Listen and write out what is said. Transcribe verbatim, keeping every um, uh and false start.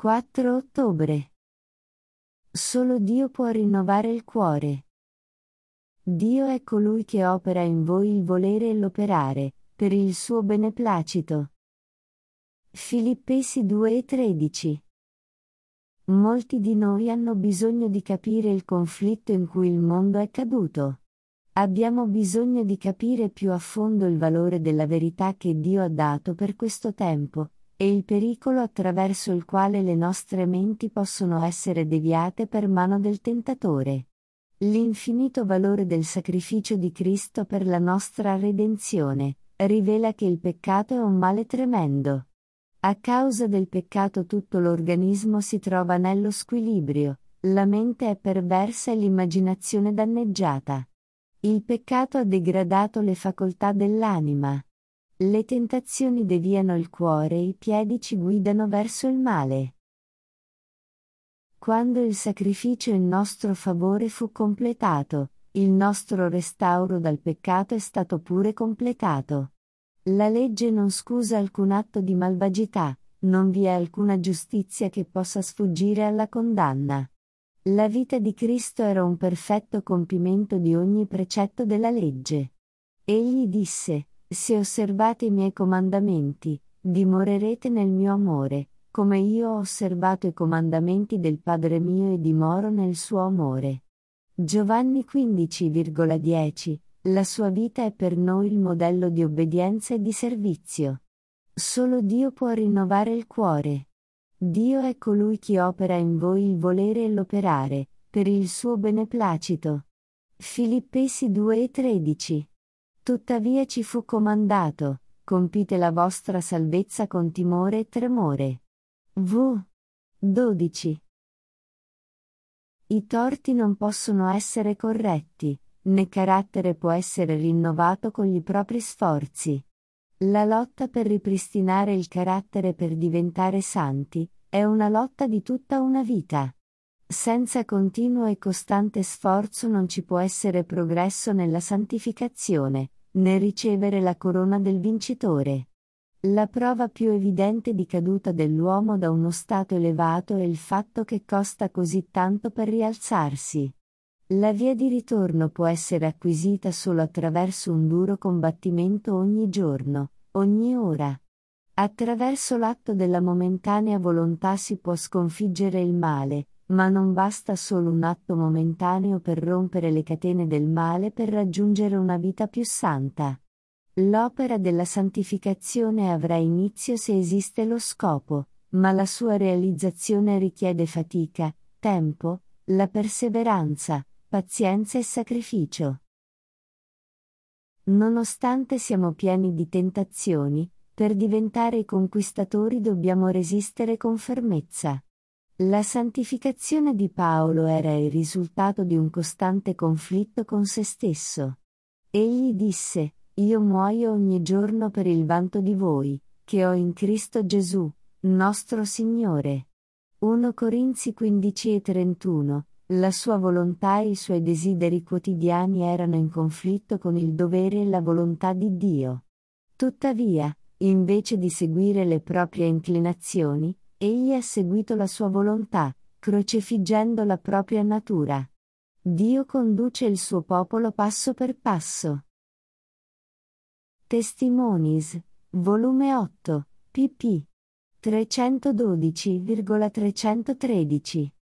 quattro ottobre. Solo Dio può rinnovare il cuore. Dio è colui che opera in voi il volere e l'operare, per il suo beneplacito. Filippesi due e tredici. Molti di noi hanno bisogno di capire il conflitto in cui il mondo è caduto. Abbiamo bisogno di capire più a fondo il valore della verità che Dio ha dato per questo tempo, e il pericolo attraverso il quale le nostre menti possono essere deviate per mano del tentatore. L'infinito valore del sacrificio di Cristo per la nostra redenzione rivela che il peccato è un male tremendo. A causa del peccato tutto l'organismo si trova nello squilibrio, la mente è perversa e l'immaginazione danneggiata. Il peccato ha degradato le facoltà dell'anima. Le tentazioni deviano il cuore e i piedi ci guidano verso il male. Quando il sacrificio in nostro favore fu completato, il nostro restauro dal peccato è stato pure completato. La legge non scusa alcun atto di malvagità, non vi è alcuna giustizia che possa sfuggire alla condanna. La vita di Cristo era un perfetto compimento di ogni precetto della legge. Egli disse: se osservate i miei comandamenti, dimorerete nel mio amore, come io ho osservato i comandamenti del Padre mio e dimoro nel suo amore. Giovanni quindici virgola dieci. La sua vita è per noi il modello di obbedienza e di servizio. Solo Dio può rinnovare il cuore. Dio è colui che opera in voi il volere e l'operare, per il suo beneplacito. Filippesi due e tredici. Tuttavia ci fu comandato: compite la vostra salvezza con timore e tremore. V. dodici. I torti non possono essere corretti, né carattere può essere rinnovato con i propri sforzi. La lotta per ripristinare il carattere per diventare santi, è una lotta di tutta una vita. Senza continuo e costante sforzo non ci può essere progresso nella santificazione, né ricevere la corona del vincitore. La prova più evidente di caduta dell'uomo da uno stato elevato è il fatto che costa così tanto per rialzarsi. La via di ritorno può essere acquisita solo attraverso un duro combattimento ogni giorno, ogni ora. Attraverso l'atto della momentanea volontà si può sconfiggere il male, ma non basta solo un atto momentaneo per rompere le catene del male per raggiungere una vita più santa. L'opera della santificazione avrà inizio se esiste lo scopo, ma la sua realizzazione richiede fatica, tempo, la perseveranza, pazienza e sacrificio. Nonostante siamo pieni di tentazioni, per diventare i conquistatori dobbiamo resistere con fermezza. La santificazione di Paolo era il risultato di un costante conflitto con se stesso. Egli disse: io muoio ogni giorno per il vanto di voi, che ho in Cristo Gesù, nostro Signore. primo Corinzi quindici e trentuno. La sua volontà e i suoi desideri quotidiani erano in conflitto con il dovere e la volontà di Dio. Tuttavia, invece di seguire le proprie inclinazioni, egli ha seguito la sua volontà, crocifiggendo la propria natura. Dio conduce il suo popolo passo per passo. Testimonies, volume otto, pp. trecentododici virgola trecentotredici.